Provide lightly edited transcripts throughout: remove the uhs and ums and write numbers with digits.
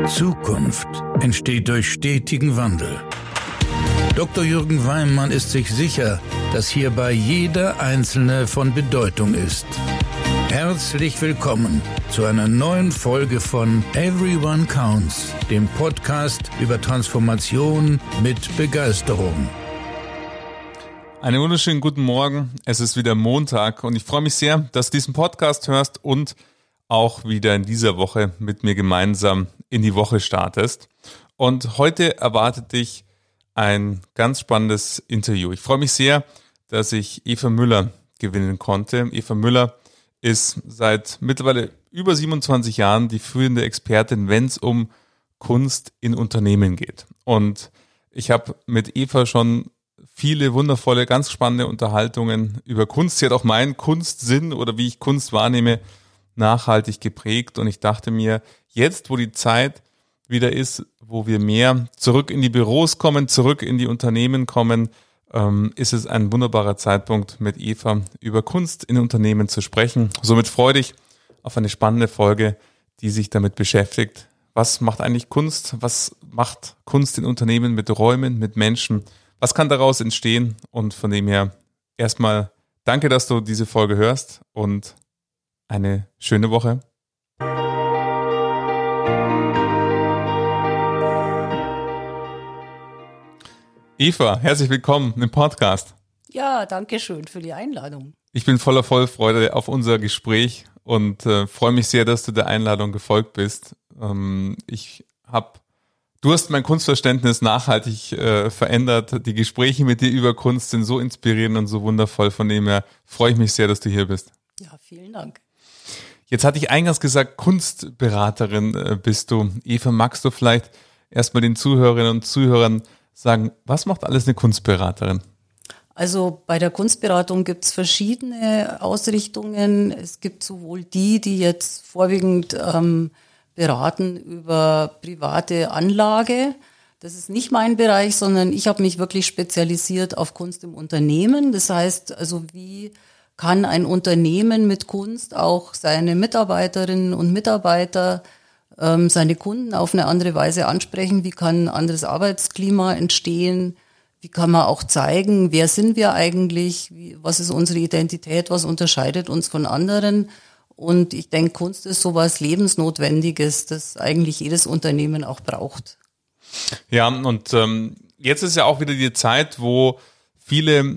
Zukunft entsteht durch stetigen Wandel. Dr. Jürgen Weimann ist sich sicher, dass hierbei jeder Einzelne von Bedeutung ist. Herzlich willkommen zu einer neuen Folge von Everyone Counts, dem Podcast über Transformation mit Begeisterung. Einen wunderschönen guten Morgen. Es ist wieder Montag und ich freue mich sehr, dass du diesen Podcast hörst und auch wieder in dieser Woche mit mir gemeinsam in die Woche startest. Und heute erwartet dich ein ganz spannendes Interview. Ich freue mich sehr, dass ich Eva Müller gewinnen konnte. Eva Müller ist seit mittlerweile über 27 Jahren die führende Expertin, wenn es um Kunst in Unternehmen geht. Und ich habe mit Eva schon viele wundervolle, ganz spannende Unterhaltungen über Kunst. Sie hat auch meinen Kunstsinn oder wie ich Kunst wahrnehme, nachhaltig geprägt. Und ich dachte mir, jetzt, wo die Zeit wieder ist, wo wir mehr zurück in die Büros kommen, zurück in die Unternehmen kommen, ist es ein wunderbarer Zeitpunkt, mit Eva über Kunst in Unternehmen zu sprechen. Somit freue dich auf eine spannende Folge, die sich damit beschäftigt. Was macht eigentlich Kunst? Was macht Kunst in Unternehmen mit Räumen, mit Menschen? Was kann daraus entstehen? Und von dem her erstmal danke, dass du diese Folge hörst und eine schöne Woche. Eva, herzlich willkommen im Podcast. Ja, danke schön für die Einladung. Ich bin voller Vorfreude auf unser Gespräch und freue mich sehr, dass du der Einladung gefolgt bist. Du hast mein Kunstverständnis nachhaltig verändert. Die Gespräche mit dir über Kunst sind so inspirierend und so wundervoll. Von dem her freue ich mich sehr, dass du hier bist. Ja, vielen Dank. Jetzt hatte ich eingangs gesagt, Kunstberaterin bist du. Eva, magst du vielleicht erstmal den Zuhörerinnen und Zuhörern sagen, was macht alles eine Kunstberaterin? Also bei der Kunstberatung gibt es verschiedene Ausrichtungen. Es gibt sowohl die jetzt vorwiegend beraten über private Anlage. Das ist nicht mein Bereich, sondern ich habe mich wirklich spezialisiert auf Kunst im Unternehmen. Das heißt, also wie kann ein Unternehmen mit Kunst auch seine Mitarbeiterinnen und Mitarbeiter, seine Kunden auf eine andere Weise ansprechen? Wie kann ein anderes Arbeitsklima entstehen? Wie kann man auch zeigen, wer sind wir eigentlich? Was ist unsere Identität? Was unterscheidet uns von anderen? Und ich denke, Kunst ist sowas Lebensnotwendiges, das eigentlich jedes Unternehmen auch braucht. Ja, und jetzt ist ja auch wieder die Zeit, wo viele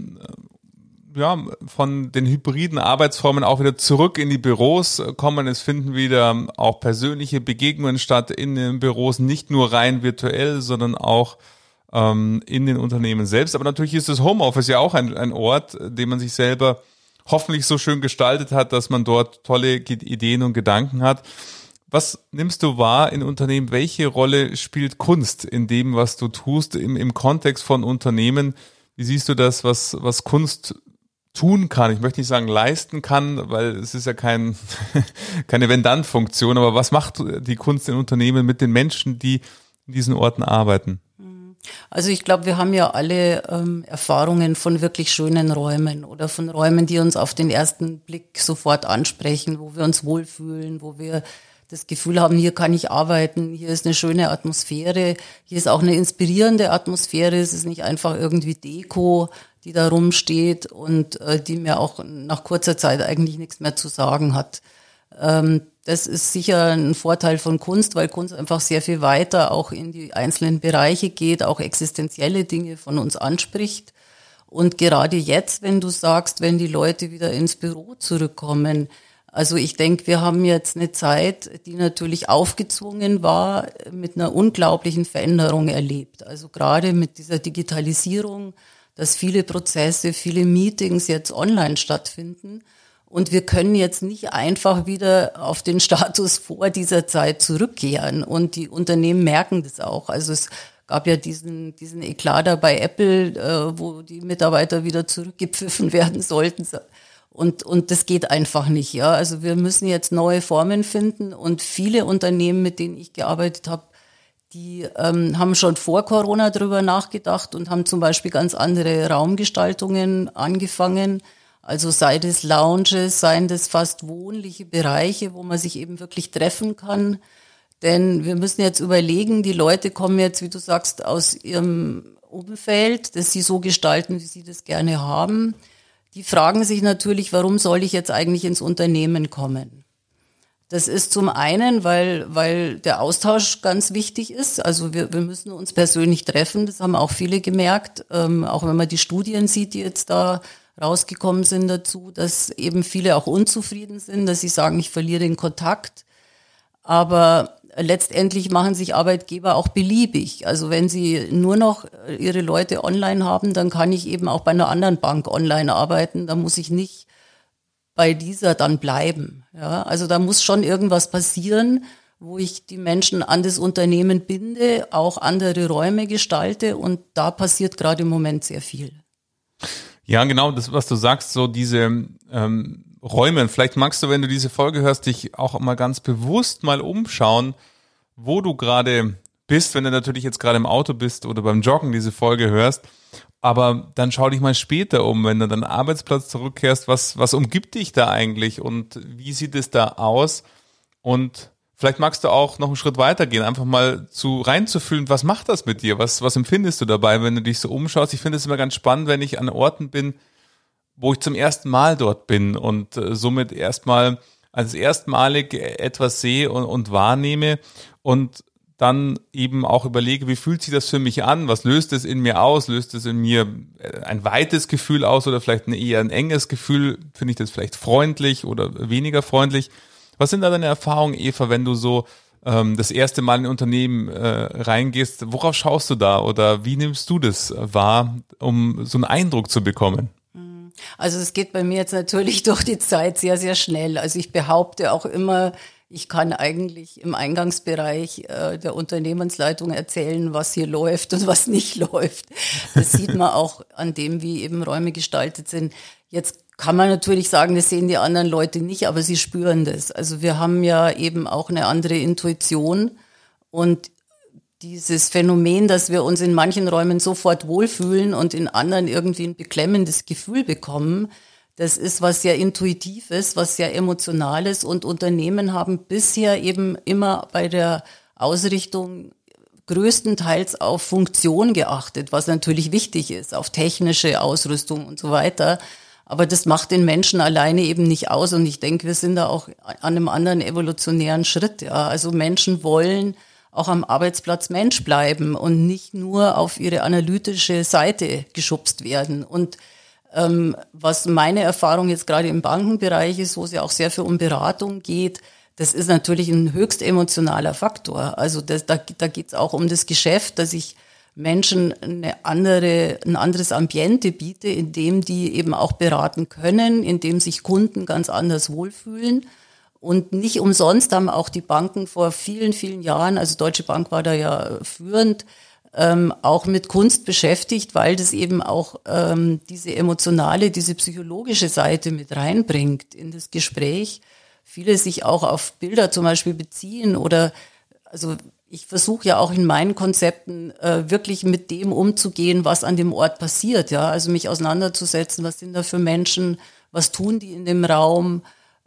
von den hybriden Arbeitsformen auch wieder zurück in die Büros kommen. Es finden wieder auch persönliche Begegnungen statt in den Büros, nicht nur rein virtuell, sondern auch in den Unternehmen selbst. Aber natürlich ist das Homeoffice ja auch ein Ort, den man sich selber hoffentlich so schön gestaltet hat, dass man dort tolle Ideen und Gedanken hat. Was nimmst du wahr in Unternehmen? Welche Rolle spielt Kunst in dem, was du tust, im Kontext von Unternehmen? Wie siehst du das, was Kunst tun kann? Ich möchte nicht sagen leisten kann, weil es ist ja keine Wenn-Dann-Funktion, aber was macht die Kunst in Unternehmen mit den Menschen, die in diesen Orten arbeiten? Also ich glaube, wir haben ja alle Erfahrungen von wirklich schönen Räumen oder von Räumen, die uns auf den ersten Blick sofort ansprechen, wo wir uns wohlfühlen, wo wir das Gefühl haben, hier kann ich arbeiten, hier ist eine schöne Atmosphäre, hier ist auch eine inspirierende Atmosphäre, es ist nicht einfach irgendwie Deko, die da rumsteht und die mir auch nach kurzer Zeit eigentlich nichts mehr zu sagen hat. Das ist sicher ein Vorteil von Kunst, weil Kunst einfach sehr viel weiter auch in die einzelnen Bereiche geht, auch existenzielle Dinge von uns anspricht. Und gerade jetzt, wenn du sagst, wenn die Leute wieder ins Büro zurückkommen, also ich denke, wir haben jetzt eine Zeit, die natürlich aufgezwungen war, mit einer unglaublichen Veränderung erlebt. Also gerade mit dieser Digitalisierung, dass viele Prozesse, viele Meetings jetzt online stattfinden. Und wir können jetzt nicht einfach wieder auf den Status vor dieser Zeit zurückkehren. Und die Unternehmen merken das auch. Also es gab ja diesen Eklat da bei Apple, wo die Mitarbeiter wieder zurückgepfiffen werden sollten. Und das geht einfach nicht. Ja, also wir müssen jetzt neue Formen finden. Und viele Unternehmen, mit denen ich gearbeitet habe, die haben schon vor Corona drüber nachgedacht und haben zum Beispiel ganz andere Raumgestaltungen angefangen. Also sei das Lounges, seien das fast wohnliche Bereiche, wo man sich eben wirklich treffen kann. Denn wir müssen jetzt überlegen, die Leute kommen jetzt, wie du sagst, aus ihrem Umfeld, das sie so gestalten, wie sie das gerne haben. Die fragen sich natürlich, warum soll ich jetzt eigentlich ins Unternehmen kommen? Das ist zum einen, weil der Austausch ganz wichtig ist. Also wir müssen uns persönlich treffen. Das haben auch viele gemerkt. Auch wenn man die Studien sieht, die jetzt da rausgekommen sind dazu, dass eben viele auch unzufrieden sind, dass sie sagen, ich verliere den Kontakt. Aber letztendlich machen sich Arbeitgeber auch beliebig. Also wenn sie nur noch ihre Leute online haben, dann kann ich eben auch bei einer anderen Bank online arbeiten. Da muss ich nicht bei dieser dann bleiben. Ja, also da muss schon irgendwas passieren, wo ich die Menschen an das Unternehmen binde, auch andere Räume gestalte, und da passiert gerade im Moment sehr viel. Ja, genau, das, was du sagst, so diese Räume. Vielleicht magst du, wenn du diese Folge hörst, dich auch mal ganz bewusst mal umschauen, wo du gerade bist, wenn du natürlich jetzt gerade im Auto bist oder beim Joggen diese Folge hörst. Aber dann schau dich mal später um, wenn du dann am Arbeitsplatz zurückkehrst, was umgibt dich da eigentlich und wie sieht es da aus? Und vielleicht magst du auch noch einen Schritt weiter gehen, einfach mal reinzufühlen, was macht das mit dir? Was empfindest du dabei, wenn du dich so umschaust? Ich finde es immer ganz spannend, wenn ich an Orten bin, wo ich zum ersten Mal dort bin und somit erstmal als erstmalig etwas sehe und wahrnehme und dann eben auch überlege, wie fühlt sich das für mich an? Was löst es in mir aus? Löst es in mir ein weites Gefühl aus oder vielleicht eher ein enges Gefühl? Finde ich das vielleicht freundlich oder weniger freundlich? Was sind da deine Erfahrungen, Eva, wenn du so das erste Mal in ein Unternehmen reingehst? Worauf schaust du da oder wie nimmst du das wahr, um so einen Eindruck zu bekommen? Also es geht bei mir jetzt natürlich durch die Zeit sehr, sehr schnell. Also ich behaupte auch immer, ich kann eigentlich im Eingangsbereich der Unternehmensleitung erzählen, was hier läuft und was nicht läuft. Das sieht man auch an dem, wie eben Räume gestaltet sind. Jetzt kann man natürlich sagen, das sehen die anderen Leute nicht, aber sie spüren das. Also wir haben ja eben auch eine andere Intuition und dieses Phänomen, dass wir uns in manchen Räumen sofort wohlfühlen und in anderen irgendwie ein beklemmendes Gefühl bekommen, das ist was sehr Intuitives, was sehr Emotionales, und Unternehmen haben bisher eben immer bei der Ausrichtung größtenteils auf Funktion geachtet, was natürlich wichtig ist, auf technische Ausrüstung und so weiter. Aber das macht den Menschen alleine eben nicht aus, und ich denke, wir sind da auch an einem anderen evolutionären Schritt. Ja. Also Menschen wollen auch am Arbeitsplatz Mensch bleiben und nicht nur auf ihre analytische Seite geschubst werden. Und was meine Erfahrung jetzt gerade im Bankenbereich ist, wo es ja auch sehr viel um Beratung geht, das ist natürlich ein höchst emotionaler Faktor. Also da geht es auch um das Geschäft, dass ich Menschen ein anderes Ambiente biete, in dem die eben auch beraten können, in dem sich Kunden ganz anders wohlfühlen. Und nicht umsonst haben auch die Banken vor vielen, vielen Jahren, also Deutsche Bank war da ja führend, auch mit Kunst beschäftigt, weil das eben auch diese emotionale, diese psychologische Seite mit reinbringt in das Gespräch. Viele sich auch auf Bilder zum Beispiel beziehen oder, also ich versuche ja auch in meinen Konzepten wirklich mit dem umzugehen, was an dem Ort passiert, ja, also mich auseinanderzusetzen, was sind da für Menschen, was tun die in dem Raum,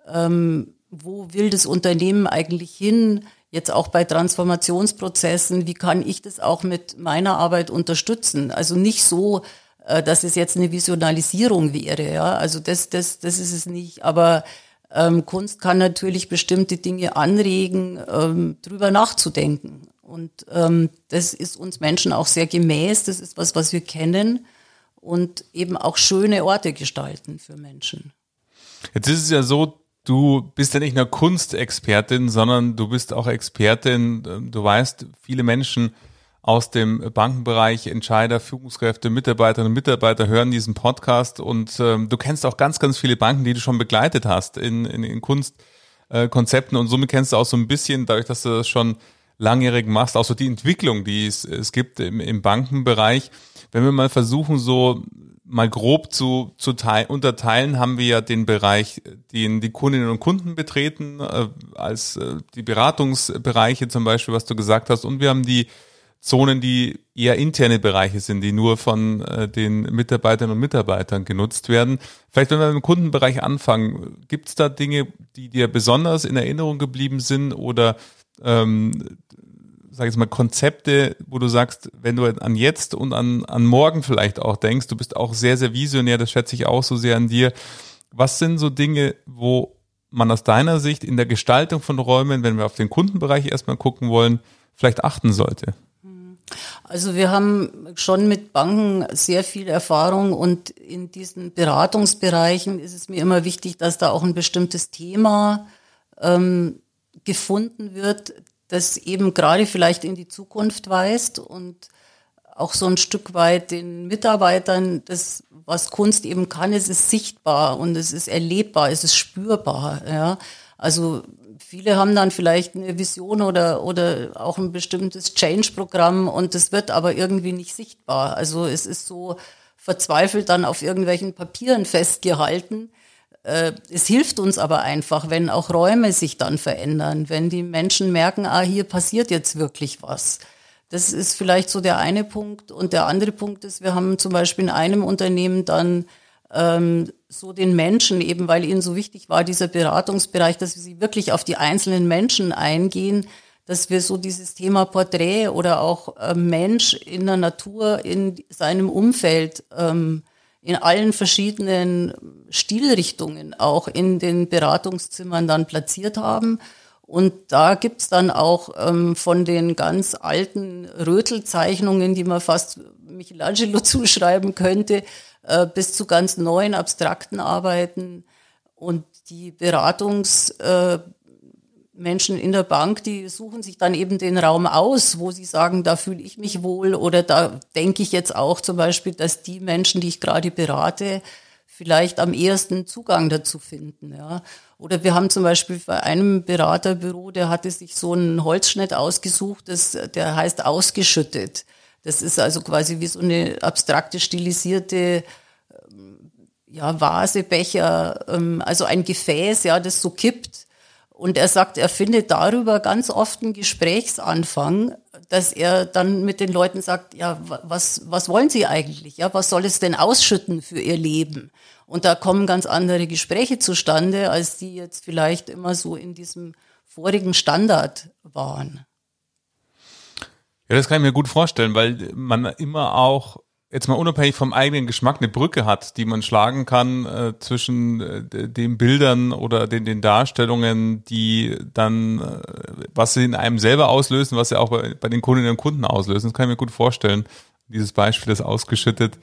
wo will das Unternehmen eigentlich hin? Jetzt auch bei Transformationsprozessen, wie kann ich das auch mit meiner Arbeit unterstützen? Also nicht so, dass es jetzt eine Visionalisierung wäre, ja. Also das ist es nicht. Aber Kunst kann natürlich bestimmte Dinge anregen, drüber nachzudenken. Und das ist uns Menschen auch sehr gemäß. Das ist was wir kennen und eben auch schöne Orte gestalten für Menschen. Jetzt ist es ja so, du bist ja nicht nur Kunstexpertin, sondern du bist auch Expertin. Du weißt, viele Menschen aus dem Bankenbereich, Entscheider, Führungskräfte, Mitarbeiterinnen und Mitarbeiter hören diesen Podcast und du kennst auch ganz, ganz viele Banken, die du schon begleitet hast in Kunstkonzepten und somit kennst du auch so ein bisschen, dadurch, dass du das schon langjährig machst, auch so die Entwicklung, die es gibt im Bankenbereich. Wenn wir mal versuchen, so mal grob zu unterteilen, haben wir ja den Bereich, den die Kundinnen und Kunden betreten, als die Beratungsbereiche zum Beispiel, was du gesagt hast, und wir haben die Zonen, die eher interne Bereiche sind, die nur von den Mitarbeiterinnen und Mitarbeitern genutzt werden. Vielleicht, wenn wir im Kundenbereich anfangen, gibt es da Dinge, die dir besonders in Erinnerung geblieben sind oder sag ich jetzt mal, Konzepte, wo du sagst, wenn du an jetzt und an morgen vielleicht auch denkst, du bist auch sehr, sehr visionär, das schätze ich auch so sehr an dir. Was sind so Dinge, wo man aus deiner Sicht in der Gestaltung von Räumen, wenn wir auf den Kundenbereich erstmal gucken wollen, vielleicht achten sollte? Also wir haben schon mit Banken sehr viel Erfahrung und in diesen Beratungsbereichen ist es mir immer wichtig, dass da auch ein bestimmtes Thema gefunden wird, das eben gerade vielleicht in die Zukunft weist und auch so ein Stück weit den Mitarbeitern, das, was Kunst eben kann, es ist sichtbar und es ist erlebbar, es ist spürbar. Ja. Also viele haben dann vielleicht eine Vision oder auch ein bestimmtes Change-Programm und das wird aber irgendwie nicht sichtbar. Also es ist so verzweifelt dann auf irgendwelchen Papieren festgehalten. Es hilft uns aber einfach, wenn auch Räume sich dann verändern, wenn die Menschen merken, hier passiert jetzt wirklich was. Das ist vielleicht so der eine Punkt. Und der andere Punkt ist, wir haben zum Beispiel in einem Unternehmen dann so den Menschen, eben weil ihnen so wichtig war, dieser Beratungsbereich, dass wir sie wirklich auf die einzelnen Menschen eingehen, dass wir so dieses Thema Porträt oder auch Mensch in der Natur, in seinem Umfeld, in allen verschiedenen Stilrichtungen auch in den Beratungszimmern dann platziert haben. Und da gibt's dann auch von den ganz alten Rötelzeichnungen, die man fast Michelangelo zuschreiben könnte, bis zu ganz neuen abstrakten Arbeiten. Und die Menschen in der Bank, die suchen sich dann eben den Raum aus, wo sie sagen, da fühle ich mich wohl oder da denke ich jetzt auch zum Beispiel, dass die Menschen, die ich gerade berate, vielleicht am ehesten Zugang dazu finden. Ja. Oder wir haben zum Beispiel bei einem Beraterbüro, der hatte sich so einen Holzschnitt ausgesucht, der heißt ausgeschüttet. Das ist also quasi wie so eine abstrakte, stilisierte Vase, Becher, also ein Gefäß, ja, das so kippt. Und er sagt, er findet darüber ganz oft einen Gesprächsanfang, dass er dann mit den Leuten sagt, ja, was wollen Sie eigentlich? Ja, was soll es denn ausschütten für Ihr Leben? Und da kommen ganz andere Gespräche zustande, als die jetzt vielleicht immer so in diesem vorigen Standard waren. Ja, das kann ich mir gut vorstellen, weil man immer auch jetzt mal unabhängig vom eigenen Geschmack eine Brücke hat, die man schlagen kann zwischen den Bildern oder den Darstellungen, die dann, was sie in einem selber auslösen, was sie auch bei den Kundinnen und Kunden auslösen. Das kann ich mir gut vorstellen. Dieses Beispiel ist ausgeschüttet.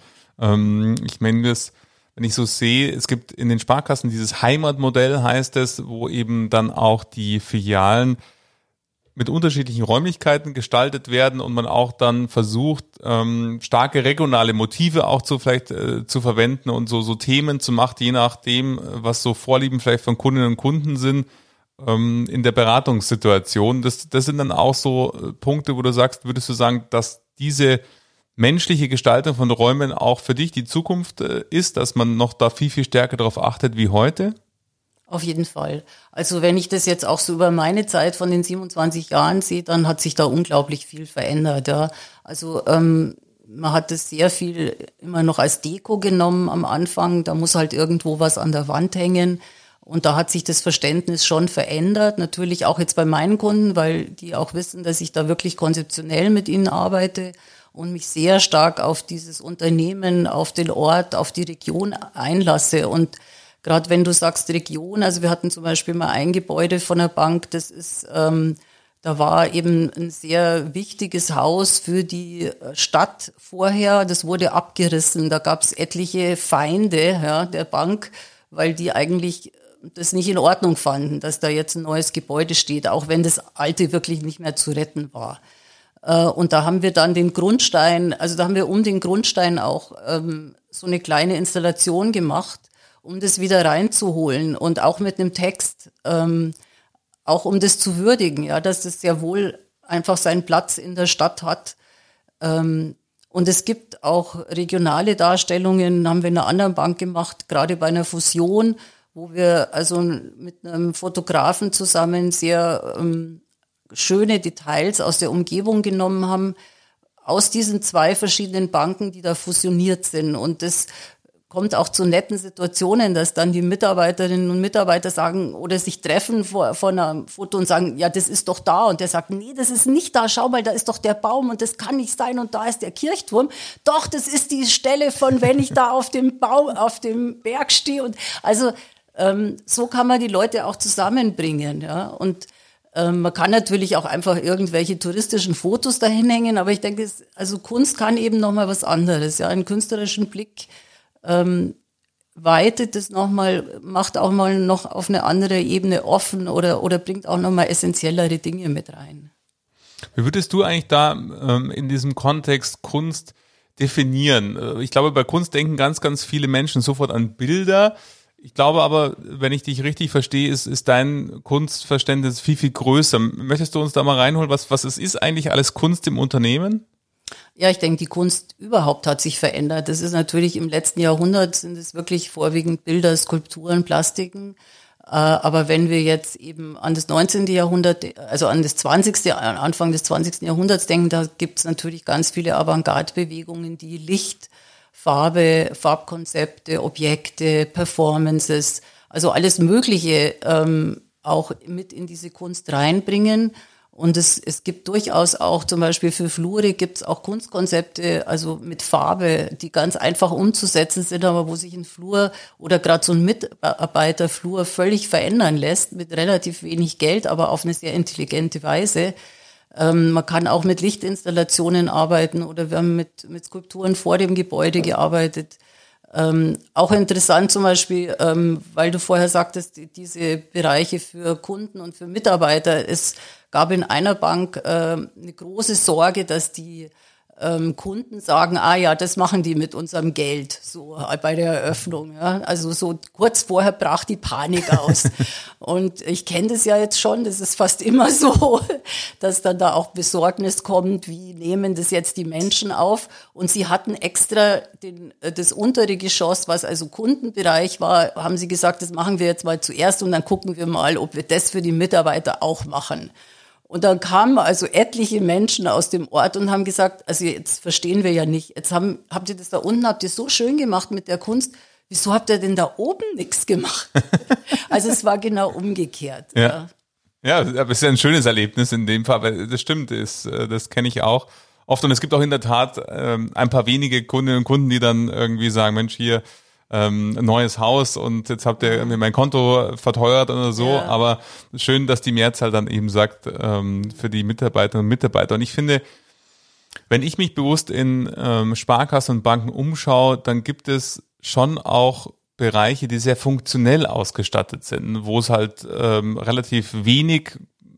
Ich meine, wenn ich so sehe, es gibt in den Sparkassen dieses Heimatmodell, heißt es, wo eben dann auch die Filialen mit unterschiedlichen Räumlichkeiten gestaltet werden und man auch dann versucht, starke regionale Motive auch zu verwenden und so Themen zu machen, je nachdem, was so Vorlieben vielleicht von Kundinnen und Kunden sind, in der Beratungssituation. Das sind dann auch so Punkte, wo du sagst, würdest du sagen, dass diese menschliche Gestaltung von Räumen auch für dich die Zukunft ist, dass man noch da viel, viel stärker darauf achtet wie heute? Auf jeden Fall. Also wenn ich das jetzt auch so über meine Zeit von den 27 Jahren sehe, dann hat sich da unglaublich viel verändert. Ja. Also man hat das sehr viel immer noch als Deko genommen am Anfang. Da muss halt irgendwo was an der Wand hängen. Und da hat sich das Verständnis schon verändert. Natürlich auch jetzt bei meinen Kunden, weil die auch wissen, dass ich da wirklich konzeptionell mit ihnen arbeite und mich sehr stark auf dieses Unternehmen, auf den Ort, auf die Region einlasse. Und gerade wenn du sagst Region, also wir hatten zum Beispiel mal ein Gebäude von der Bank, das ist, da war eben ein sehr wichtiges Haus für die Stadt vorher, das wurde abgerissen, da gab es etliche Feinde der Bank, weil die eigentlich das nicht in Ordnung fanden, dass da jetzt ein neues Gebäude steht, auch wenn das alte wirklich nicht mehr zu retten war. Und da haben wir dann den Grundstein, also da haben wir um den Grundstein auch so eine kleine Installation gemacht, um das wieder reinzuholen und auch mit einem Text, auch um das zu würdigen, ja, dass das sehr wohl einfach seinen Platz in der Stadt hat. Und es gibt auch regionale Darstellungen, haben wir in einer anderen Bank gemacht, gerade bei einer Fusion, wo wir also mit einem Fotografen zusammen sehr schöne Details aus der Umgebung genommen haben, aus diesen zwei verschiedenen Banken, die da fusioniert sind. Und das kommt auch zu netten Situationen, dass dann die Mitarbeiterinnen und Mitarbeiter sagen oder sich treffen vor einem Foto und sagen, ja, das ist doch da. Und der sagt, nee, das ist nicht da. Schau mal, da ist doch der Baum und das kann nicht sein und da ist der Kirchturm. Doch, das ist die Stelle von, wenn ich da auf dem Baum, auf dem Berg stehe. Und also so kann man die Leute auch zusammenbringen, ja. Und man kann natürlich auch einfach irgendwelche touristischen Fotos dahin hängen, aber ich denke, also Kunst kann eben nochmal was anderes, ja, einen künstlerischen Blick weitet es nochmal, macht auch mal noch auf eine andere Ebene offen oder bringt auch nochmal essentiellere Dinge mit rein. Wie würdest du eigentlich da in diesem Kontext Kunst definieren? Ich glaube, bei Kunst denken ganz, ganz viele Menschen sofort an Bilder. Ich glaube aber, wenn ich dich richtig verstehe, ist dein Kunstverständnis viel, viel größer. Möchtest du uns da mal reinholen, was es ist eigentlich alles Kunst im Unternehmen? Ja, ich denke, die Kunst überhaupt hat sich verändert. Das ist natürlich im letzten Jahrhundert sind es wirklich vorwiegend Bilder, Skulpturen, Plastiken. Aber wenn wir jetzt eben an das 19. Jahrhundert, also an das 20., Anfang des 20. Jahrhunderts denken, da gibt es natürlich ganz viele Avantgarde-Bewegungen, die Licht, Farbe, Farbkonzepte, Objekte, Performances, also alles Mögliche auch mit in diese Kunst reinbringen. Und es gibt durchaus auch zum Beispiel für Flure gibt es auch Kunstkonzepte, also mit Farbe, die ganz einfach umzusetzen sind, aber wo sich ein Flur oder gerade so ein Mitarbeiterflur völlig verändern lässt mit relativ wenig Geld, aber auf eine sehr intelligente Weise. Man kann auch mit Lichtinstallationen arbeiten oder wir haben mit Skulpturen vor dem Gebäude gearbeitet. Auch interessant zum Beispiel, weil du vorher sagtest, diese Bereiche für Kunden und für Mitarbeiter, es gab in einer Bank eine große Sorge, dass die Kunden sagen, ja, das machen die mit unserem Geld, so bei der Eröffnung. Ja. Also so kurz vorher brach die Panik aus. Und ich kenne das ja jetzt schon, das ist fast immer so, dass dann da auch Besorgnis kommt, wie nehmen das jetzt die Menschen auf. Und sie hatten extra das untere Geschoss, was also Kundenbereich war, haben sie gesagt, das machen wir jetzt mal zuerst und dann gucken wir mal, ob wir das für die Mitarbeiter auch machen. Und dann kamen also etliche Menschen aus dem Ort und haben gesagt, also jetzt verstehen wir ja nicht, jetzt habt ihr das da unten, habt ihr so schön gemacht mit der Kunst, wieso habt ihr denn da oben nichts gemacht? Also es war genau umgekehrt. Ja, aber es ist ja ein schönes Erlebnis in dem Fall, weil das stimmt, das kenne ich auch oft und es gibt auch in der Tat ein paar wenige Kundinnen und Kunden, die dann irgendwie sagen, Mensch, hier ein neues Haus und jetzt habt ihr mir mein Konto verteuert oder so, aber schön, dass die Mehrzahl dann eben sagt, für die Mitarbeiterinnen und Mitarbeiter. Und ich finde, wenn ich mich bewusst in Sparkassen und Banken umschaue, dann gibt es schon auch Bereiche, die sehr funktionell ausgestattet sind, wo es halt relativ wenig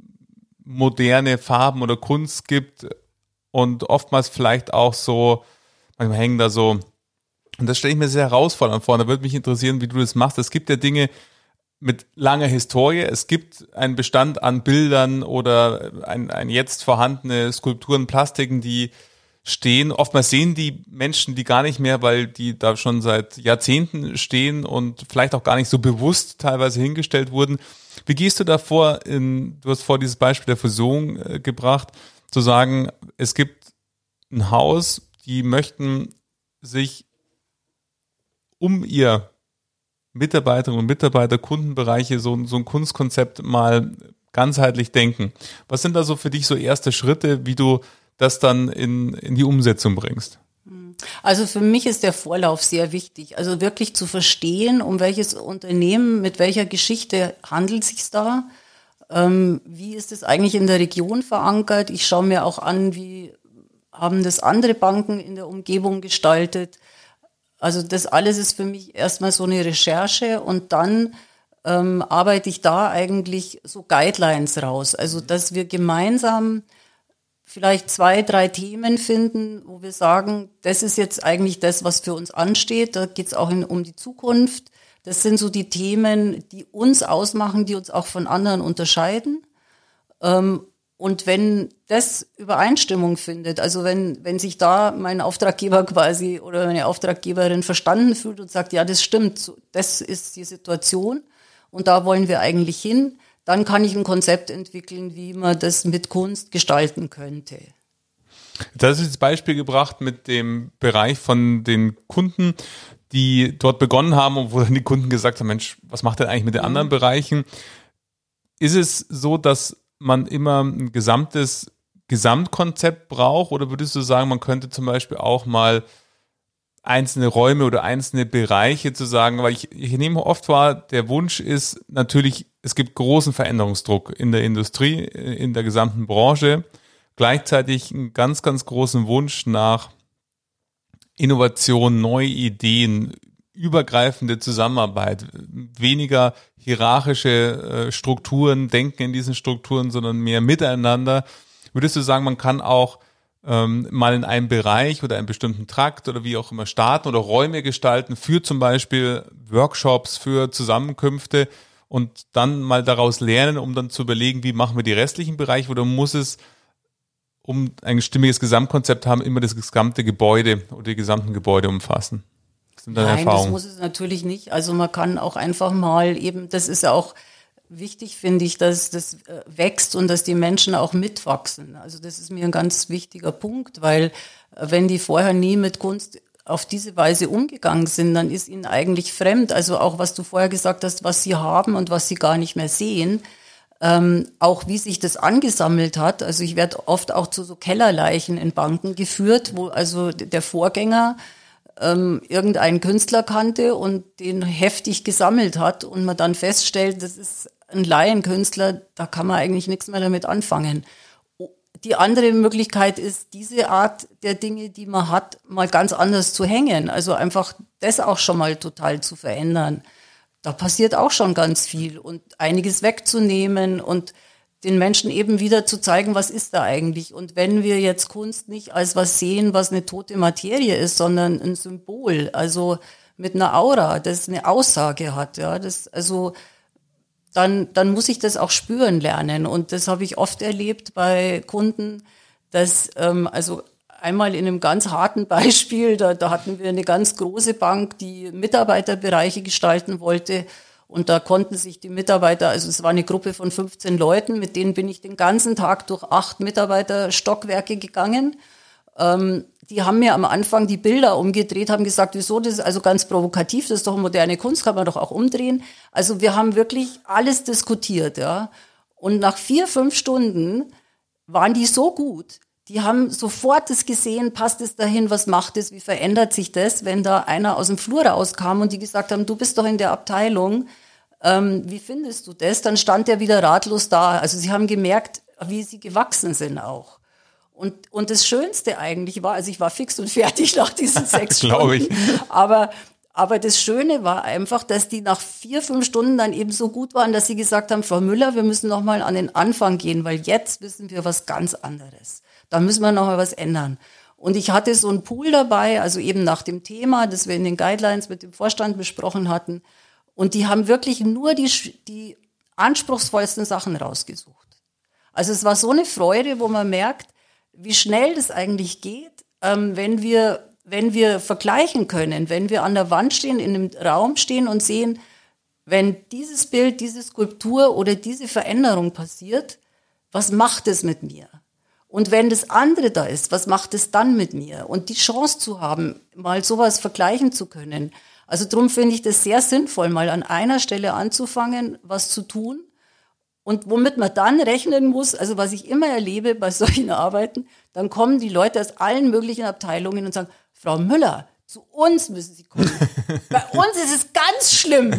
moderne Farben oder Kunst gibt und oftmals vielleicht auch so, manchmal hängen da so. Und das stelle ich mir sehr herausfordernd vor. Da würde mich interessieren, wie du das machst. Es gibt ja Dinge mit langer Historie. Es gibt einen Bestand an Bildern oder ein jetzt vorhandene Skulpturen, Plastiken, die stehen. Oftmals sehen die Menschen die gar nicht mehr, weil die da schon seit Jahrzehnten stehen und vielleicht auch gar nicht so bewusst teilweise hingestellt wurden. Wie gehst du da vor? Du hast vor dieses Beispiel der Fusion gebracht, zu sagen, es gibt ein Haus, die möchten sich um ihr Mitarbeiterinnen und Mitarbeiter, Kundenbereiche, so ein Kunstkonzept mal ganzheitlich denken. Was sind da so für dich so erste Schritte, wie du das dann in die Umsetzung bringst? Also für mich ist der Vorlauf sehr wichtig. Also wirklich zu verstehen, um welches Unternehmen, mit welcher Geschichte handelt es sich da? Wie ist es eigentlich in der Region verankert? Ich schaue mir auch an, wie haben das andere Banken in der Umgebung gestaltet? Also das alles ist für mich erstmal so eine Recherche und dann arbeite ich da eigentlich so Guidelines raus. Also dass wir gemeinsam vielleicht 2, 3 Themen finden, wo wir sagen, das ist jetzt eigentlich das, was für uns ansteht. Da geht es auch um die Zukunft. Das sind so die Themen, die uns ausmachen, die uns auch von anderen unterscheiden. Und wenn das Übereinstimmung findet, also wenn sich da mein Auftraggeber quasi oder meine Auftraggeberin verstanden fühlt und sagt, ja, das stimmt, das ist die Situation und da wollen wir eigentlich hin, dann kann ich ein Konzept entwickeln, wie man das mit Kunst gestalten könnte. Da hast du das Beispiel gebracht mit dem Bereich von den Kunden, die dort begonnen haben und wo dann die Kunden gesagt haben, Mensch, was macht denn eigentlich mit den anderen Bereichen? Ist es so, dass man immer ein Gesamtkonzept braucht oder würdest du sagen, man könnte zum Beispiel auch mal einzelne Räume oder einzelne Bereiche zu sagen, weil ich nehme oft wahr, der Wunsch ist natürlich, es gibt großen Veränderungsdruck in der Industrie, in der gesamten Branche, gleichzeitig einen ganz, ganz großen Wunsch nach Innovation, neue Ideen, übergreifende Zusammenarbeit, weniger hierarchische Strukturen, denken in diesen Strukturen, sondern mehr miteinander. Würdest du sagen, man kann auch mal in einem Bereich oder einem bestimmten Trakt oder wie auch immer starten oder Räume gestalten für zum Beispiel Workshops, für Zusammenkünfte und dann mal daraus lernen, um dann zu überlegen, wie machen wir die restlichen Bereiche oder muss es, um ein stimmiges Gesamtkonzept haben, immer das gesamte Gebäude oder die gesamten Gebäude umfassen? Das sind deine Erfahrungen. Das muss es natürlich nicht. Also man kann auch einfach mal eben, das ist ja auch wichtig, finde ich, dass das wächst und dass die Menschen auch mitwachsen. Also das ist mir ein ganz wichtiger Punkt, weil wenn die vorher nie mit Kunst auf diese Weise umgegangen sind, dann ist ihnen eigentlich fremd. Also auch was du vorher gesagt hast, was sie haben und was sie gar nicht mehr sehen. Auch wie sich das angesammelt hat. Also ich werde oft auch zu so Kellerleichen in Banken geführt, wo also der Vorgänger irgendeinen Künstler kannte und den heftig gesammelt hat und man dann feststellt, das ist ein Laienkünstler, da kann man eigentlich nichts mehr damit anfangen. Die andere Möglichkeit ist, diese Art der Dinge, die man hat, mal ganz anders zu hängen. Also einfach das auch schon mal total zu verändern. Da passiert auch schon ganz viel und einiges wegzunehmen und den Menschen eben wieder zu zeigen, was ist da eigentlich. Und wenn wir jetzt Kunst nicht als was sehen, was eine tote Materie ist, sondern ein Symbol, also mit einer Aura, das eine Aussage hat, ja, das, also, dann muss ich das auch spüren lernen. Und das habe ich oft erlebt bei Kunden, dass, also einmal in einem ganz harten Beispiel, da hatten wir eine ganz große Bank, die Mitarbeiterbereiche gestalten wollte. Und da konnten sich die Mitarbeiter, also es war eine Gruppe von 15 Leuten, mit denen bin ich den ganzen Tag durch 8 Mitarbeiterstockwerke gegangen. Die haben mir am Anfang die Bilder umgedreht, haben gesagt, wieso, das ist also ganz provokativ, das ist doch moderne Kunst, kann man doch auch umdrehen. Also wir haben wirklich alles diskutiert, ja. Und nach 4-5 Stunden waren die so gut, die haben sofort das gesehen, passt es dahin, was macht es, wie verändert sich das, wenn da einer aus dem Flur rauskam und die gesagt haben, du bist doch in der Abteilung, wie findest du das? Dann stand der wieder ratlos da. Also sie haben gemerkt, wie sie gewachsen sind auch. Und das Schönste eigentlich war, also ich war fix und fertig nach diesen 6 Stunden. Glaube ich. Aber das Schöne war einfach, dass die nach 4-5 Stunden dann eben so gut waren, dass sie gesagt haben, Frau Müller, wir müssen noch mal an den Anfang gehen, weil jetzt wissen wir was ganz anderes. Da müssen wir noch mal was ändern. Und ich hatte so einen Pool dabei, also eben nach dem Thema, das wir in den Guidelines mit dem Vorstand besprochen hatten. Und die haben wirklich nur die anspruchsvollsten Sachen rausgesucht. Also es war so eine Freude, wo man merkt, wie schnell das eigentlich geht, wenn wir vergleichen können, wenn wir an der Wand stehen, in einem Raum stehen und sehen, wenn dieses Bild, diese Skulptur oder diese Veränderung passiert, was macht es mit mir? Und wenn das andere da ist, was macht es dann mit mir? Und die Chance zu haben, mal sowas vergleichen zu können. Also darum finde ich das sehr sinnvoll, mal an einer Stelle anzufangen, was zu tun. Und womit man dann rechnen muss, also was ich immer erlebe bei solchen Arbeiten, dann kommen die Leute aus allen möglichen Abteilungen und sagen, Frau Müller, zu uns müssen Sie kommen. Bei uns ist es ganz schlimm.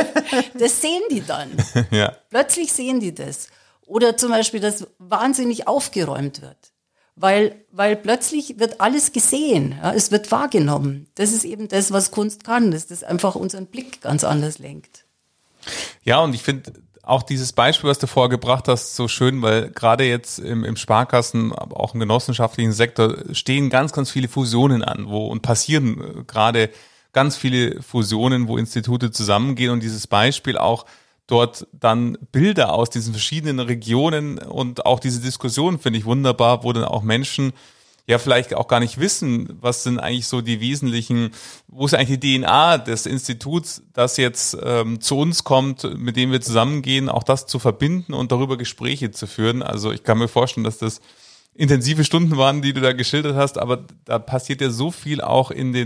Das sehen die dann. Ja. Plötzlich sehen die das. Oder zum Beispiel, dass wahnsinnig aufgeräumt wird. Weil plötzlich wird alles gesehen. Ja, es wird wahrgenommen. Das ist eben das, was Kunst kann. Dass das einfach unseren Blick ganz anders lenkt. Ja, und ich finde auch dieses Beispiel, was du vorher gebracht hast, so schön, weil gerade jetzt im Sparkassen, aber auch im genossenschaftlichen Sektor stehen ganz, ganz viele Fusionen an, und passieren gerade ganz viele Fusionen, wo Institute zusammengehen und dieses Beispiel auch dort dann Bilder aus diesen verschiedenen Regionen und auch diese Diskussion finde ich wunderbar, wo dann auch Menschen ja vielleicht auch gar nicht wissen, was sind eigentlich so die wesentlichen, wo ist eigentlich die DNA des Instituts, das jetzt zu uns kommt, mit dem wir zusammengehen, auch das zu verbinden und darüber Gespräche zu führen. Also ich kann mir vorstellen, dass das intensive Stunden waren, die du da geschildert hast, aber da passiert ja so viel auch in den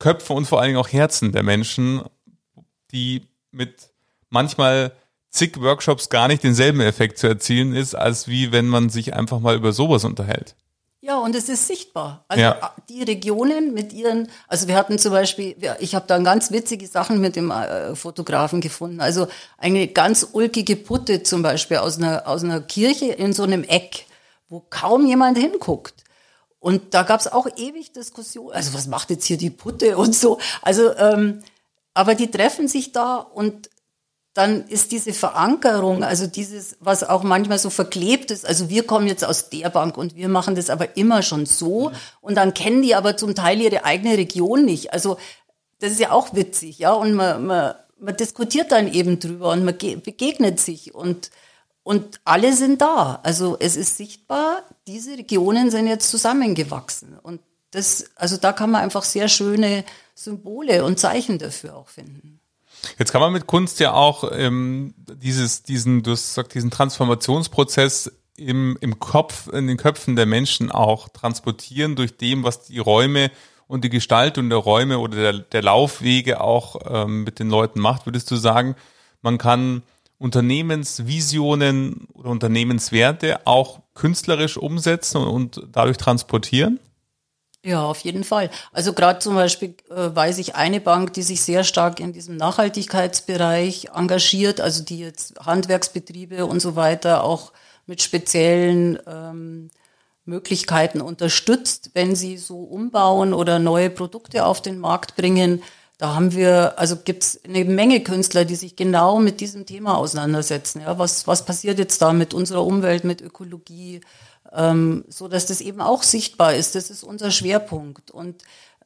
Köpfe und vor allen Dingen auch Herzen der Menschen, die mit manchmal zig Workshops gar nicht denselben Effekt zu erzielen ist, als wie wenn man sich einfach mal über sowas unterhält. Ja, und es ist sichtbar. Also die Regionen mit ihren, also wir hatten zum Beispiel, ich habe da ganz witzige Sachen mit dem Fotografen gefunden. Also eine ganz ulkige Putte zum Beispiel aus einer Kirche in so einem Eck, wo kaum jemand hinguckt. Und da gab es auch ewig Diskussionen. Also was macht jetzt hier die Putte und so. Also, aber die treffen sich da und dann ist diese Verankerung, also dieses, was auch manchmal so verklebt ist, also wir kommen jetzt aus der Bank und wir machen das aber immer schon so und dann kennen die aber zum Teil ihre eigene Region nicht. Also das ist ja auch witzig, ja, und man diskutiert dann eben drüber und man begegnet sich und alle sind da. Also es ist sichtbar, diese Regionen sind jetzt zusammengewachsen und das, also da kann man einfach sehr schöne Symbole und Zeichen dafür auch finden. Jetzt kann man mit Kunst ja auch diesen Transformationsprozess im Kopf, in den Köpfen der Menschen auch transportieren durch dem, was die Räume und die Gestaltung der Räume oder der Laufwege auch mit den Leuten macht. Würdest du sagen, man kann Unternehmensvisionen oder Unternehmenswerte auch künstlerisch umsetzen und dadurch transportieren? Ja, auf jeden Fall. Also gerade zum Beispiel weiß ich eine Bank, die sich sehr stark in diesem Nachhaltigkeitsbereich engagiert, also die jetzt Handwerksbetriebe und so weiter auch mit speziellen Möglichkeiten unterstützt, wenn sie so umbauen oder neue Produkte auf den Markt bringen. Da haben wir, also gibt's eine Menge Künstler, die sich genau mit diesem Thema auseinandersetzen. Ja, was passiert jetzt da mit unserer Umwelt, mit Ökologie? So dass das eben auch sichtbar ist. Das ist unser Schwerpunkt. Und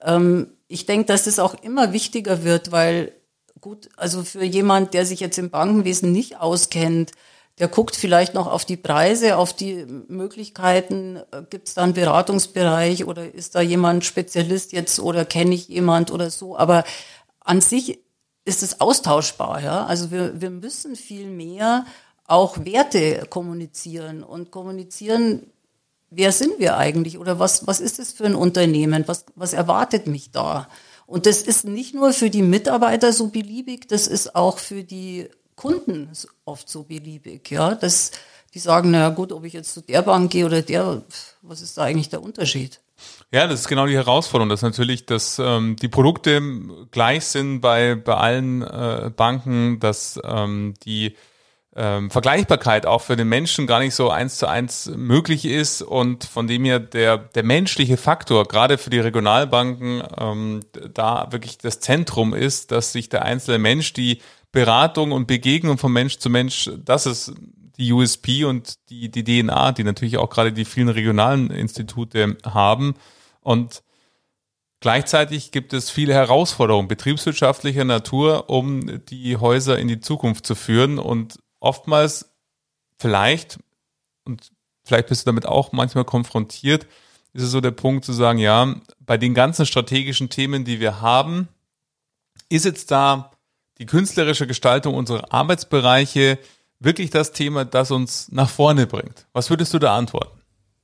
ich denke, dass das auch immer wichtiger wird, weil gut, also für jemand, der sich jetzt im Bankenwesen nicht auskennt, der guckt vielleicht noch auf die Preise, auf die Möglichkeiten, gibt es da einen Beratungsbereich oder ist da jemand Spezialist jetzt oder kenne ich jemand oder so. Aber an sich ist es austauschbar. Ja? Also wir müssen viel mehr auch Werte kommunizieren und kommunizieren, wer sind wir eigentlich oder was ist es für ein Unternehmen, was erwartet mich da? Und das ist nicht nur für die Mitarbeiter so beliebig, das ist auch für die Kunden oft so beliebig, ja, dass die sagen, na gut, ob ich jetzt zu der Bank gehe oder der, was ist da eigentlich der Unterschied? Ja, das ist genau die Herausforderung, dass natürlich, dass die Produkte gleich sind bei allen Banken, dass die Vergleichbarkeit auch für den Menschen gar nicht so 1:1 möglich ist und von dem her der menschliche Faktor, gerade für die Regionalbanken, da wirklich das Zentrum ist, dass sich der einzelne Mensch, die Beratung und Begegnung von Mensch zu Mensch, das ist die USP und die DNA, die natürlich auch gerade die vielen regionalen Institute haben. Und gleichzeitig gibt es viele Herausforderungen betriebswirtschaftlicher Natur, um die Häuser in die Zukunft zu führen und oftmals vielleicht, und vielleicht bist du damit auch manchmal konfrontiert, ist es so der Punkt zu sagen, ja, bei den ganzen strategischen Themen, die wir haben, ist jetzt da die künstlerische Gestaltung unserer Arbeitsbereiche wirklich das Thema, das uns nach vorne bringt? Was würdest du da antworten?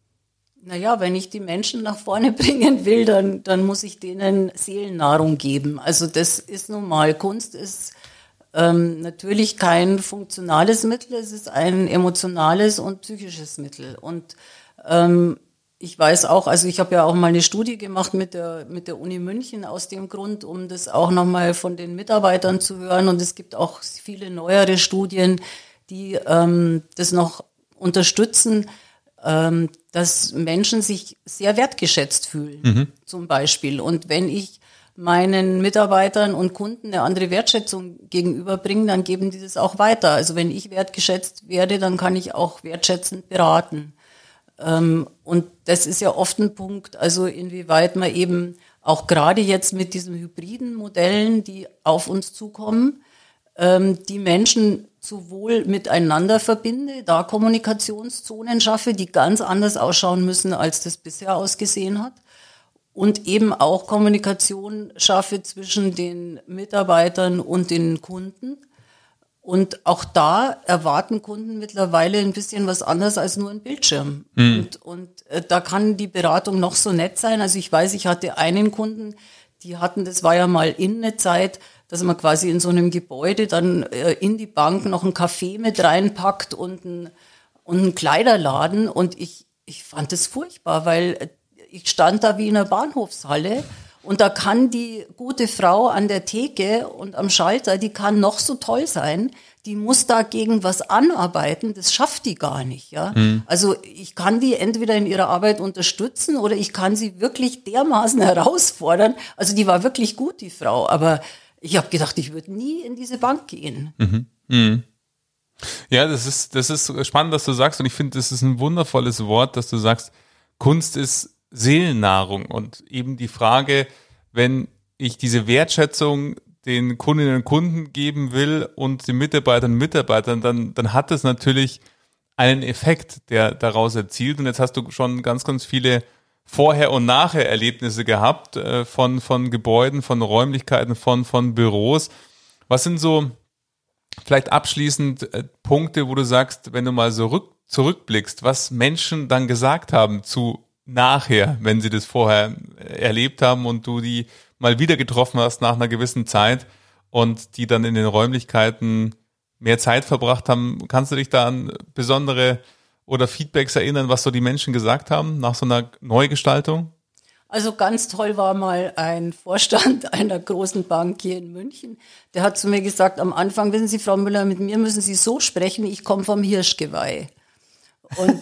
Naja, wenn ich die Menschen nach vorne bringen will, dann muss ich denen Seelennahrung geben. Also das ist nun mal, Kunst ist natürlich kein funktionales Mittel, es ist ein emotionales und psychisches Mittel. Und ich weiß auch, also ich habe ja auch mal eine Studie gemacht mit der Uni München aus dem Grund, um das auch nochmal von den Mitarbeitern zu hören. Und es gibt auch viele neuere Studien, die das noch unterstützen, dass Menschen sich sehr wertgeschätzt fühlen, zum Beispiel. Und wenn ich meinen Mitarbeitern und Kunden eine andere Wertschätzung gegenüberbringen, dann geben die das auch weiter. Also wenn ich wertgeschätzt werde, dann kann ich auch wertschätzend beraten. Und das ist ja oft ein Punkt, also inwieweit man eben auch gerade jetzt mit diesen hybriden Modellen, die auf uns zukommen, die Menschen sowohl miteinander verbinde, da Kommunikationszonen schaffe, die ganz anders ausschauen müssen, als das bisher ausgesehen hat. Und eben auch Kommunikation schaffe zwischen den Mitarbeitern und den Kunden. Und auch da erwarten Kunden mittlerweile ein bisschen was anderes als nur ein Bildschirm. Und da kann die Beratung noch so nett sein. Also ich weiß, ich hatte einen Kunden, die hatten, das war ja mal in eine Zeit, dass man quasi in so einem Gebäude dann in die Bank noch ein Café mit reinpackt und einen Kleiderladen. Und ich fand das furchtbar, weil ich stand da wie in einer Bahnhofshalle und da kann die gute Frau an der Theke und am Schalter, die kann noch so toll sein, die muss dagegen was anarbeiten, das schafft die gar nicht. Ja? Also ich kann die entweder in ihrer Arbeit unterstützen oder ich kann sie wirklich dermaßen herausfordern. Also die war wirklich gut, die Frau, aber ich habe gedacht, ich würde nie in diese Bank gehen. Ja, das ist spannend, dass du sagst, und ich finde, das ist ein wundervolles Wort, dass du sagst, Kunst ist Seelennahrung, und eben die Frage, wenn ich diese Wertschätzung den Kundinnen und Kunden geben will und den Mitarbeitern und Mitarbeitern, dann hat das natürlich einen Effekt, der daraus erzielt. Und jetzt hast du schon ganz, ganz viele Vorher- und Nachher-Erlebnisse gehabt von Gebäuden, von Räumlichkeiten, von Büros. Was sind so vielleicht abschließend Punkte, wo du sagst, wenn du mal so zurückblickst, was Menschen dann gesagt haben zu nachher, wenn sie das vorher erlebt haben und du die mal wieder getroffen hast nach einer gewissen Zeit und die dann in den Räumlichkeiten mehr Zeit verbracht haben. Kannst du dich da an besondere oder Feedbacks erinnern, was so die Menschen gesagt haben nach so einer Neugestaltung? Also ganz toll war mal ein Vorstand einer großen Bank hier in München. Der hat zu mir gesagt, am Anfang, wissen Sie, Frau Müller, mit mir müssen Sie so sprechen, ich komme vom Hirschgeweih. Und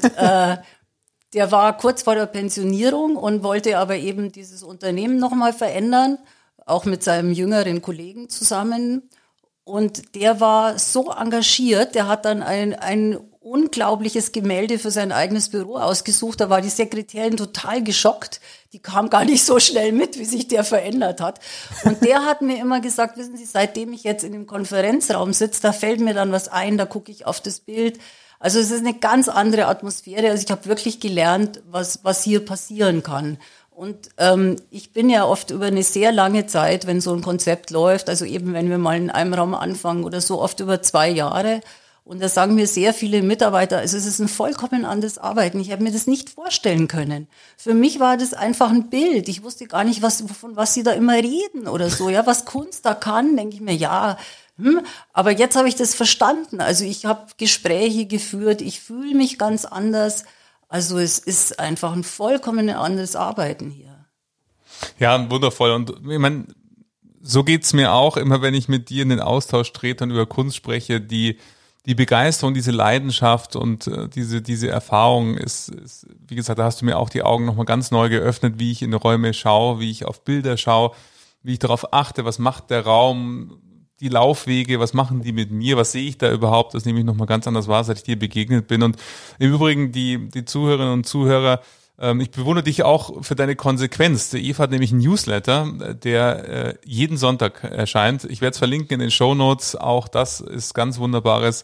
der war kurz vor der Pensionierung und wollte aber eben dieses Unternehmen nochmal verändern, auch mit seinem jüngeren Kollegen zusammen. Und der war so engagiert, der hat dann ein unglaubliches Gemälde für sein eigenes Büro ausgesucht. Da war die Sekretärin total geschockt. Die kam gar nicht so schnell mit, wie sich der verändert hat. Und der hat mir immer gesagt, wissen Sie, seitdem ich jetzt in dem Konferenzraum sitze, da fällt mir dann was ein, da gucke ich auf das Bild. Also es ist eine ganz andere Atmosphäre. Also ich habe wirklich gelernt, was hier passieren kann. Und ich bin ja oft über eine sehr lange Zeit, wenn so ein Konzept läuft, also eben wenn wir mal in einem Raum anfangen oder so, oft über 2 Jahre. Und da sagen mir sehr viele Mitarbeiter, also es ist ein vollkommen anderes Arbeiten. Ich habe mir das nicht vorstellen können. Für mich war das einfach ein Bild. Ich wusste gar nicht, von was sie da immer reden oder so. Ja, was Kunst da kann, denke ich mir, ja. Aber jetzt habe ich das verstanden. Also ich habe Gespräche geführt, ich fühle mich ganz anders. Also es ist einfach ein vollkommen anderes Arbeiten hier. Ja, wundervoll. Und ich meine, so geht's mir auch, immer wenn ich mit dir in den Austausch trete und über Kunst spreche, die Begeisterung, diese Leidenschaft und diese Erfahrung ist, wie gesagt, da hast du mir auch die Augen nochmal ganz neu geöffnet, wie ich in Räume schaue, wie ich auf Bilder schaue, wie ich darauf achte, was macht der Raum, die Laufwege, was machen die mit mir, was sehe ich da überhaupt, das nehme ich nochmal ganz anders wahr, seit ich dir begegnet bin. Und im Übrigen die Zuhörerinnen und Zuhörer, ich bewundere dich auch für deine Konsequenz. Die Eva hat nämlich einen Newsletter, der jeden Sonntag erscheint. Ich werde es verlinken in den Shownotes. Auch das ist ganz wunderbares,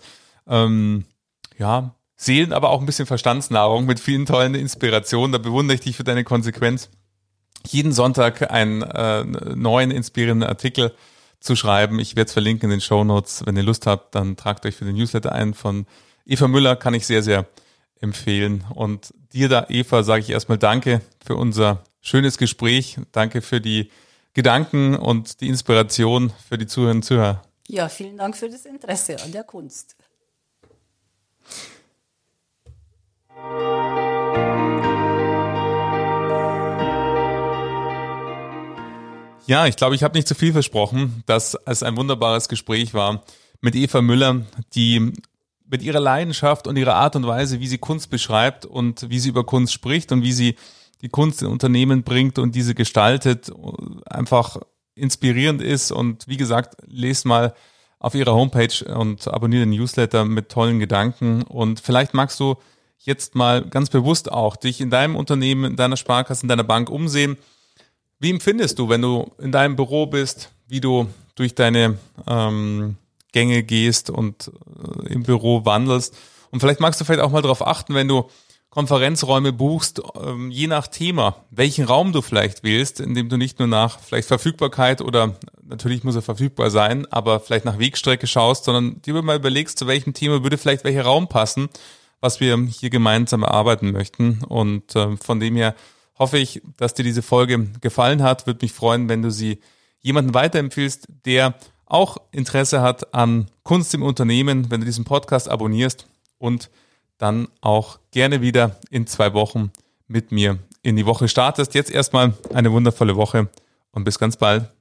Seelen, aber auch ein bisschen Verstandsnahrung mit vielen tollen Inspirationen. Da bewundere ich dich für deine Konsequenz. Jeden Sonntag einen neuen inspirierenden Artikel zu schreiben. Ich werde es verlinken in den Shownotes. Wenn ihr Lust habt, dann tragt euch für den Newsletter ein von Eva Müller. Kann ich sehr, sehr empfehlen. Und dir da, Eva, sage ich erstmal Danke für unser schönes Gespräch. Danke für die Gedanken und die Inspiration für die Zuhörerinnen und Zuhörer. Ja, vielen Dank für das Interesse an der Kunst. Ja, ich glaube, ich habe nicht zu viel versprochen, dass es ein wunderbares Gespräch war mit Eva Müller, die mit ihrer Leidenschaft und ihrer Art und Weise, wie sie Kunst beschreibt und wie sie über Kunst spricht und wie sie die Kunst in Unternehmen bringt und diese gestaltet, einfach inspirierend ist. Und wie gesagt, lest mal auf ihrer Homepage und abonniere den Newsletter mit tollen Gedanken. Und vielleicht magst du jetzt mal ganz bewusst auch dich in deinem Unternehmen, in deiner Sparkasse, in deiner Bank umsehen. Wie empfindest du, wenn du in deinem Büro bist, wie du durch deine Gänge gehst und im Büro wandelst? Und vielleicht magst du auch mal darauf achten, wenn du Konferenzräume buchst, je nach Thema, welchen Raum du vielleicht wählst, indem du nicht nur nach vielleicht Verfügbarkeit oder natürlich muss er verfügbar sein, aber vielleicht nach Wegstrecke schaust, sondern dir mal überlegst, zu welchem Thema würde vielleicht welcher Raum passen, was wir hier gemeinsam erarbeiten möchten. Und von dem her hoffe ich, dass dir diese Folge gefallen hat. Würde mich freuen, wenn du sie jemandem weiterempfiehlst, der auch Interesse hat an Kunst im Unternehmen, wenn du diesen Podcast abonnierst und dann auch gerne wieder in 2 Wochen mit mir in die Woche startest. Jetzt erstmal eine wundervolle Woche und bis ganz bald.